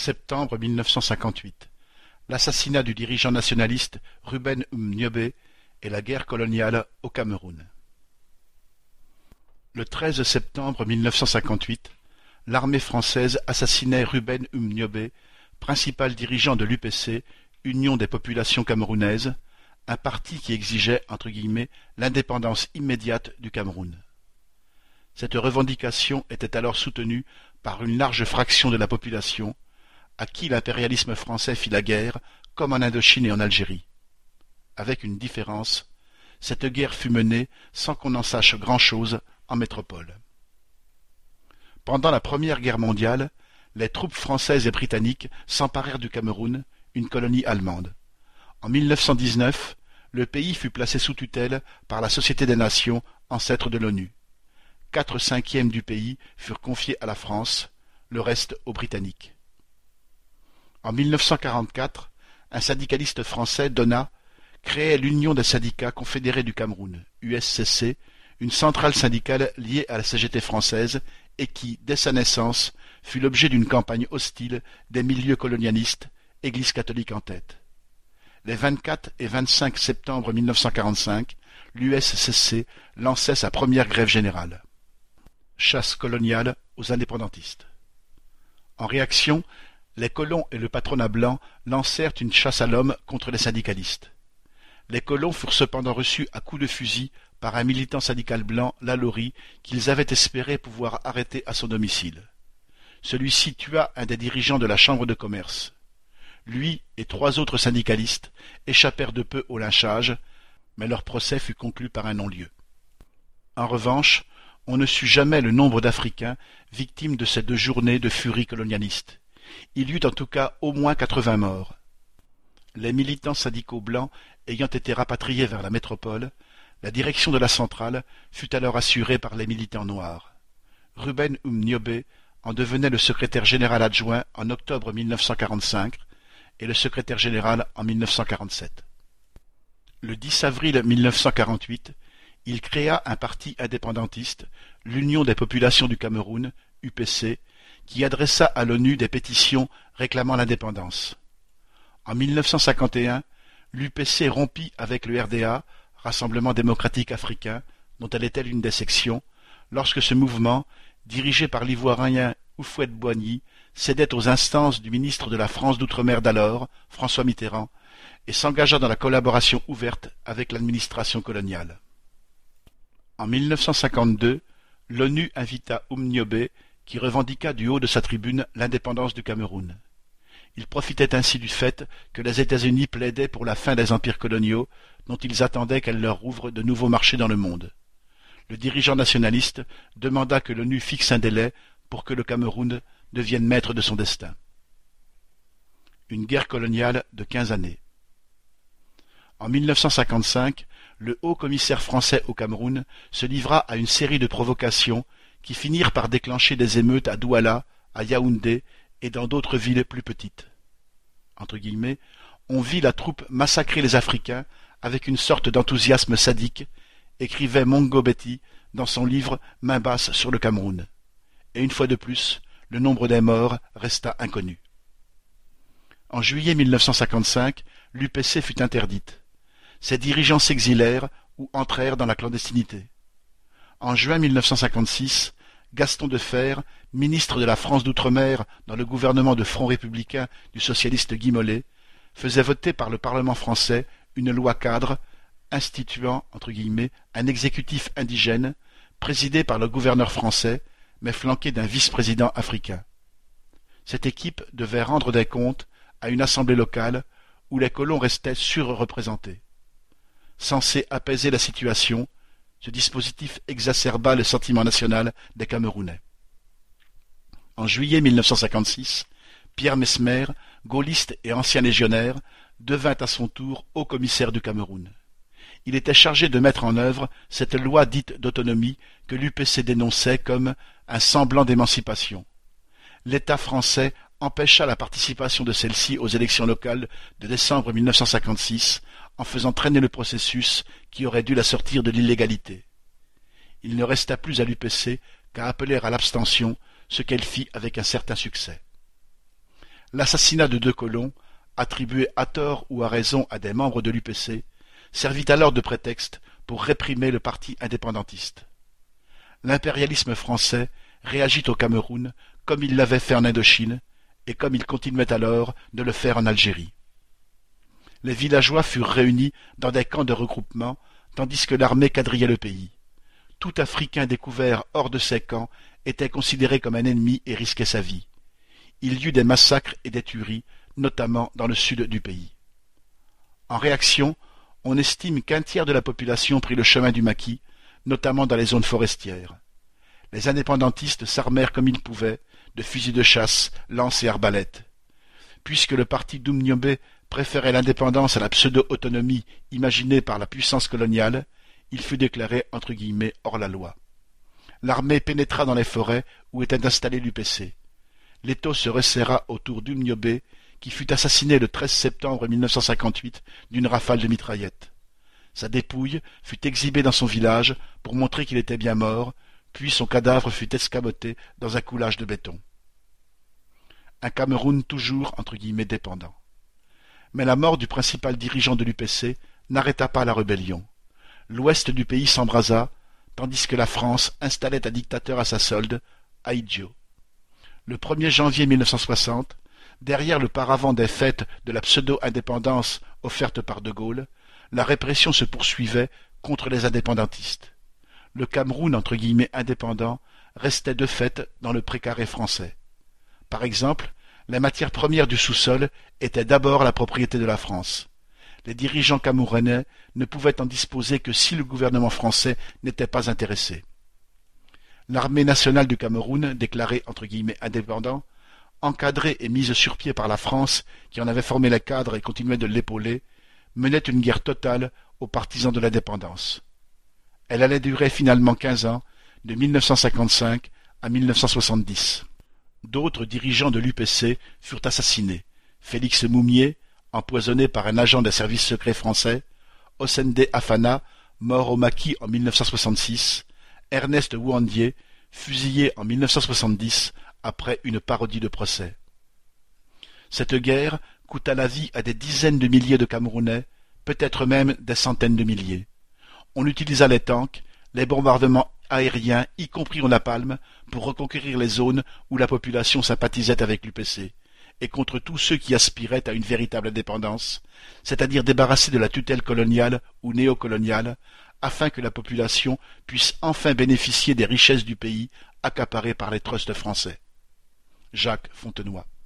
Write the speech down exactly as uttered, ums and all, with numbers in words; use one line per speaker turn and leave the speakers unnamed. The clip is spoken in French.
septembre mille neuf cent cinquante-huit. L'assassinat du dirigeant nationaliste Ruben Umniobé et la guerre coloniale au Cameroun. Le treize septembre mille neuf cent cinquante-huit, l'armée française assassinait Ruben Umniobé, principal dirigeant de l'U P C, Union des populations camerounaises, un parti qui exigeait, entre guillemets, l'indépendance immédiate du Cameroun. Cette revendication était alors soutenue par une large fraction de la population, à qui l'impérialisme français fit la guerre, comme en Indochine et en Algérie. Avec une différence, cette guerre fut menée sans qu'on en sache grand-chose en métropole. Pendant la Première Guerre mondiale, les troupes françaises et britanniques s'emparèrent du Cameroun, une colonie allemande. En mille neuf cent dix-neuf, le pays fut placé sous tutelle par la Société des Nations, ancêtre de l'ONU. Quatre cinquièmes du pays furent confiés à la France, le reste aux Britanniques. En mille neuf cent quarante-quatre, un syndicaliste français, Donat, créait l'Union des syndicats confédérés du Cameroun, U S C C, une centrale syndicale liée à la C G T française et qui, dès sa naissance, fut l'objet d'une campagne hostile des milieux colonialistes, Église catholique en tête. Les vingt-quatre et vingt-cinq septembre mille neuf cent quarante-cinq, l'U S C C lançait sa première grève générale. Chasse coloniale aux indépendantistes. En réaction, les colons et le patronat blanc lancèrent une chasse à l'homme contre les syndicalistes. Les colons furent cependant reçus à coups de fusil par un militant syndical blanc, Lalaurie, qu'ils avaient espéré pouvoir arrêter à son domicile. Celui-ci tua un des dirigeants de la chambre de commerce. Lui et trois autres syndicalistes échappèrent de peu au lynchage, mais leur procès fut conclu par un non-lieu. En revanche, on ne sut jamais le nombre d'Africains victimes de ces deux journées de furie colonialiste. Il y eut en tout cas au moins quatre-vingts morts. Les militants syndicaux blancs ayant été rapatriés vers la métropole, la direction de la centrale fut alors assurée par les militants noirs. Ruben Umniobé en devenait le secrétaire général adjoint en octobre mille neuf cent quarante-cinq et le secrétaire général en mille neuf cent quarante-sept. Le dix avril mille neuf cent quarante-huit, il créa un parti indépendantiste, l'Union des populations du Cameroun, U P C, qui adressa à l'ONU des pétitions réclamant l'indépendance. En mille neuf cent cinquante et un, l'U P C rompit avec le R D A, Rassemblement démocratique africain, dont elle était l'une des sections, lorsque ce mouvement, dirigé par l'Ivoirien Houphouët-Boigny, cédait aux instances du ministre de la France d'Outre-mer d'alors, François Mitterrand, et s'engagea dans la collaboration ouverte avec l'administration coloniale. En mille neuf cent cinquante-deux, l'ONU invita Umniobé, qui revendiqua du haut de sa tribune l'indépendance du Cameroun. Il profitait ainsi du fait que les États-Unis plaidaient pour la fin des empires coloniaux, dont ils attendaient qu'elle leur ouvre de nouveaux marchés dans le monde. Le dirigeant nationaliste demanda que l'ONU fixe un délai pour que le Cameroun devienne maître de son destin. Une guerre coloniale de quinze années. En mille neuf cent cinquante-cinq, le haut-commissaire français au Cameroun se livra à une série de provocations qui finirent par déclencher des émeutes à Douala, à Yaoundé et dans d'autres villes plus petites. Entre guillemets, on vit la troupe massacrer les Africains avec une sorte d'enthousiasme sadique, écrivait Mongo Betty dans son livre Main basse sur le Cameroun. Et une fois de plus, le nombre des morts resta inconnu. En juillet mille neuf cent cinquante-cinq, l'U P C fut interdite. Ses dirigeants s'exilèrent ou entrèrent dans la clandestinité. En juin mille neuf cent cinquante-six, Gaston Defferre, ministre de la France d'Outre-mer dans le gouvernement de Front républicain du socialiste Guy Mollet, faisait voter par le Parlement français une loi cadre instituant, entre guillemets, un exécutif indigène, présidé par le gouverneur français, mais flanqué d'un vice-président africain. Cette équipe devait rendre des comptes à une assemblée locale où les colons restaient surreprésentés. Censé apaiser la situation, ce dispositif exacerba le sentiment national des Camerounais. En juillet mille neuf cent cinquante-six, Pierre Messmer, gaulliste et ancien légionnaire, devint à son tour haut-commissaire du Cameroun. Il était chargé de mettre en œuvre cette loi dite d'autonomie que l'U P C dénonçait comme un semblant d'émancipation. L'État français empêcha la participation de celle-ci aux élections locales de décembre mille neuf cent cinquante-six en faisant traîner le processus qui aurait dû la sortir de l'illégalité. Il ne resta plus à l'U P C qu'à appeler à l'abstention, ce qu'elle fit avec un certain succès. L'assassinat de deux colons, attribué à tort ou à raison à des membres de l'U P C, servit alors de prétexte pour réprimer le parti indépendantiste. L'impérialisme français réagit au Cameroun comme il l'avait fait en Indochine, et comme il continuait alors de le faire en Algérie. Les villageois furent réunis dans des camps de regroupement, tandis que l'armée quadrillait le pays. Tout Africain découvert hors de ces camps était considéré comme un ennemi et risquait sa vie. Il y eut des massacres et des tueries, notamment dans le sud du pays. En réaction, on estime qu'un tiers de la population prit le chemin du maquis, notamment dans les zones forestières. Les indépendantistes s'armèrent comme ils pouvaient, de fusils de chasse, lances et arbalètes. Puisque le parti d'Oumniobé préférait l'indépendance à la pseudo-autonomie imaginée par la puissance coloniale, il fut déclaré entre guillemets hors la loi. L'armée pénétra dans les forêts où était installé l'U P C. L'étau se resserra autour d'Oumniobé, qui fut assassiné le treize septembre mille neuf cent cinquante-huit d'une rafale de mitraillettes. Sa dépouille fut exhibée dans son village pour montrer qu'il était bien mort, puis son cadavre fut escamoté dans un coulage de béton. Un Cameroun toujours entre guillemets dépendant. Mais la mort du principal dirigeant de l'U P C n'arrêta pas la rébellion. L'ouest du pays s'embrasa, tandis que la France installait un dictateur à sa solde, Ahidjo. Le premier janvier mille neuf cent soixante, derrière le paravent des fêtes de la pseudo-indépendance offerte par De Gaulle, la répression se poursuivait contre les indépendantistes. Le Cameroun entre guillemets indépendant restait de fait dans le précaré français. Par exemple, les matières premières du sous-sol étaient d'abord la propriété de la France. Les dirigeants camerounais ne pouvaient en disposer que si le gouvernement français n'était pas intéressé. L'armée nationale du Cameroun, déclarée entre guillemets indépendant, encadrée et mise sur pied par la France, qui en avait formé les cadres et continuait de l'épauler, menait une guerre totale aux partisans de l'indépendance. Elle allait durer finalement quinze ans, de mille neuf cent cinquante-cinq à mille neuf cent soixante-dix. D'autres dirigeants de l'U P C furent assassinés. Félix Moumié, empoisonné par un agent des services secrets français, Ossende Afana, mort au maquis en mille neuf cent soixante-six, Ernest Ouandié, fusillé en mille neuf cent soixante-dix après une parodie de procès. Cette guerre coûta la vie à des dizaines de milliers de Camerounais, peut-être même des centaines de milliers. On utilisa les tanks, les bombardements aériens, y compris au napalm, pour reconquérir les zones où la population sympathisait avec l'U P C, et contre tous ceux qui aspiraient à une véritable indépendance, c'est-à-dire débarrassés de la tutelle coloniale ou néocoloniale, afin que la population puisse enfin bénéficier des richesses du pays accaparées par les trusts français. Jacques Fontenoy.